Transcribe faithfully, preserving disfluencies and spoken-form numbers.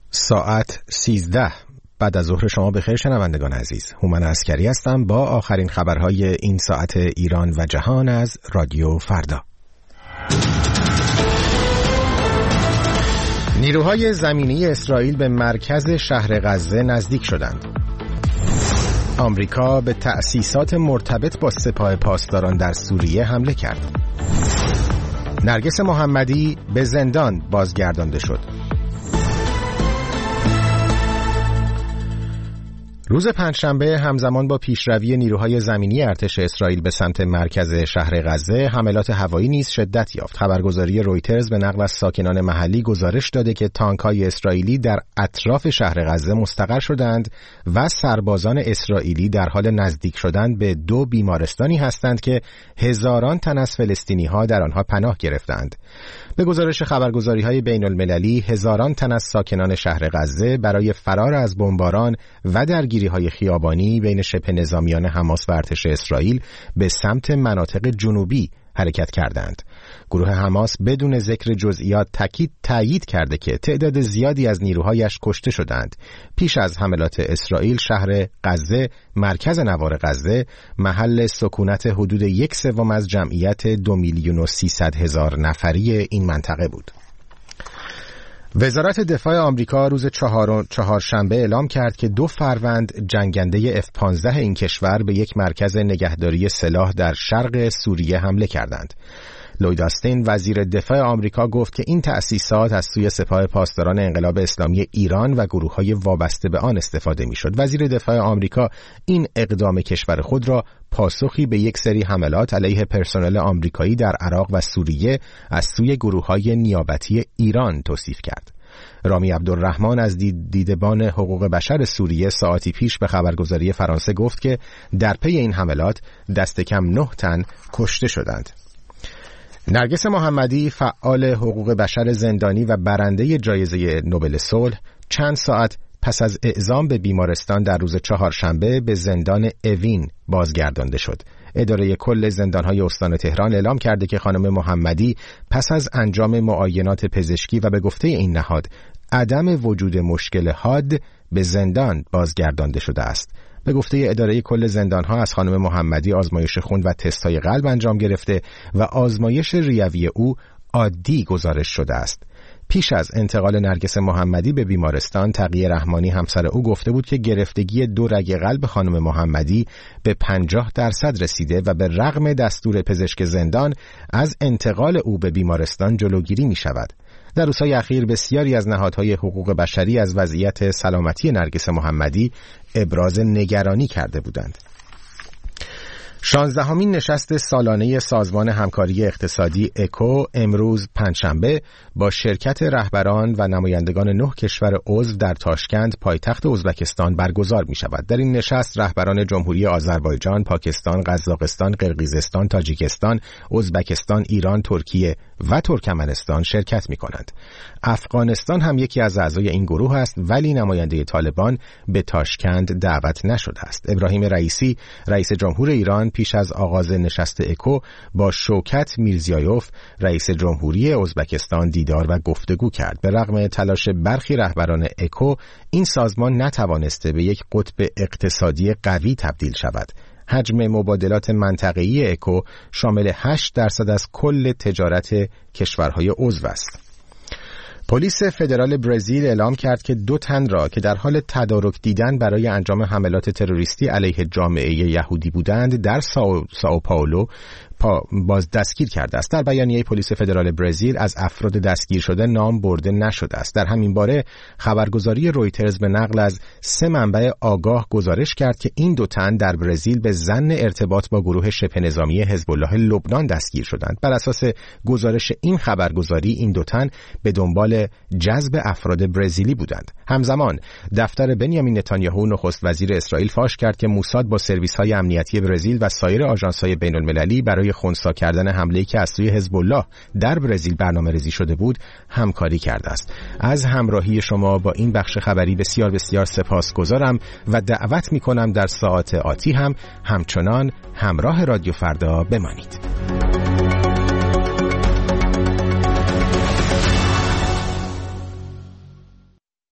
ساعت سیزده بعد از ظهر شما بخیر شنوندگان عزیز. هومن عسکری هستم با آخرین خبرهای این ساعت ایران و جهان از رادیو فردا. نیروهای زمینی اسرائیل به مرکز شهر غزه نزدیک شدند. آمریکا به تأسیسات مرتبط با سپاه پاسداران در سوریه حمله کرد. نرگس محمدی به زندان بازگردانده شد. روز پنجشنبه همزمان با پیشروی نیروهای زمینی ارتش اسرائیل به سمت مرکز شهر غزه، حملات هوایی نیز شدت یافت. خبرگزاری رویترز به نقل از ساکنان محلی گزارش داده که تانک‌های اسرائیلی در اطراف شهر غزه مستقر شدند و سربازان اسرائیلی در حال نزدیک شدن به دو بیمارستانی هستند که هزاران تن از فلسطینی‌ها در آنها پناه گرفتند. به گزارش خبرگزاری‌های بین‌المللی، هزاران تن از ساکنان شهر غزه برای فرار از بمباران و درگیری‌های خیابانی بین شبه نظامیان حماس و ارتش اسرائیل به سمت مناطق جنوبی حرکت کردند. گروه حماس بدون ذکر جزئیات تاکید تایید کرده که تعداد زیادی از نیروهایش کشته شدند. پیش از حملات اسرائیل، شهر غزه، مرکز نوار غزه، محل سکونت حدود یک سوم از جمعیت دو میلیون و سیصد هزار نفری این منطقه بود. وزارت دفاع آمریکا روز چهار چهارشنبه اعلام کرد که دو فروند جنگنده اف پانزده این کشور به یک مرکز نگهداری سلاح در شرق سوریه حمله کردند. لوید آستین وزیر دفاع آمریکا گفت که این تأسیسات از سوی سپاه پاسداران انقلاب اسلامی ایران و گروه‌های وابسته به آن استفاده می‌شد. وزیر دفاع آمریکا این اقدام کشور خود را پاسخی به یک سری حملات علیه پرسنل آمریکایی در عراق و سوریه از سوی گروه‌های نیابتی ایران توصیف کرد. رامی عبدالرحمن از دیدبان حقوق بشر سوریه ساعتی پیش به خبرگزاری فرانسه گفت که در پی این حملات دست کم نه تن کشته شدند. نرگس محمدی، فعال حقوق بشر زندانی و برنده جایزه نوبل صلح، چند ساعت پس از اعزام به بیمارستان در روز چهارشنبه به زندان اوین بازگردانده شد. اداره کل زندان‌های استان تهران اعلام کرده که خانم محمدی پس از انجام معاینات پزشکی و به گفته این نهاد عدم وجود مشکل حاد به زندان بازگردانده شده است. به گفته اداره کل زندان‌ها از خانم محمدی آزمایش خون و تست‌های قلب انجام گرفته و آزمایش ریوی او عادی گزارش شده است. پیش از انتقال نرگس محمدی به بیمارستان، تقی رحمانی همسر او گفته بود که گرفتگی دو رگ قلب خانم محمدی به پنجاه درصد رسیده و به رغم دستور پزشک زندان از انتقال او به بیمارستان جلوگیری می شود. در روزهای اخیر بسیاری از نهادهای حقوق بشری از وضعیت سلامتی نرگس محمدی ابراز نگرانی کرده بودند. شانزدهمین نشست سالانه سازمان همکاری اقتصادی اکو امروز پنجشنبه با شرکت رهبران و نمایندگان نه کشور عضو در تاشکند پایتخت ازبکستان برگزار می شود. در این نشست رهبران جمهوری آذربایجان، پاکستان، قزاقستان، قرقیزستان، تاجیکستان، ازبکستان، ایران، ترکیه و ترکمنستان شرکت می کنند. افغانستان هم یکی از اعضای این گروه است، ولی نماینده طالبان به تاشکند دعوت نشده است. ابراهیم رئیسی، رئیس جمهور ایران، پیش از آغاز نشست اکو با شوکت میرزیایوف، رئیس جمهوری ازبکستان دیدار و گفتگو کرد. به رغم تلاش برخی رهبران اکو، این سازمان نتوانسته به یک قطب اقتصادی قوی تبدیل شود. حجم مبادلات منطقه‌ای اکو شامل هشت درصد از کل تجارت کشورهای عضو است. پلیس فدرال برزیل اعلام کرد که دو تن را که در حال تدارک دیدن برای انجام حملات تروریستی علیه جامعه یهودی بودند در سائو, سائو پائولو پا باز دستگیر کرده است. در بیانیه پلیس فدرال برزیل از افراد دستگیر شده نام برده نشده است. در همین باره خبرگزاری رویترز به نقل از سه منبع آگاه گزارش کرد که این دو تن در برزیل به ظن ارتباط با گروه شبه نظامی حزب الله لبنان دستگیر شدند. بر اساس گزارش این خبرگزاری این دو تن به دنبال جذب افراد برزیلی بودند. همزمان دفتر بنیامین نتانیاهو نخست وزیر اسرائیل فاش کرد که موساد با سرویس‌های امنیتی برزیل و سایر آژانس‌های بین‌المللی برای خنثی کردن حمله‌ای که از سوی حزب الله در برزیل برنامه‌ریزی شده بود همکاری کرده است. از همراهی شما با این بخش خبری بسیار بسیار سپاسگزارم و دعوت می‌کنم در ساعات آتی هم همچنان همراه رادیو فردا بمانید.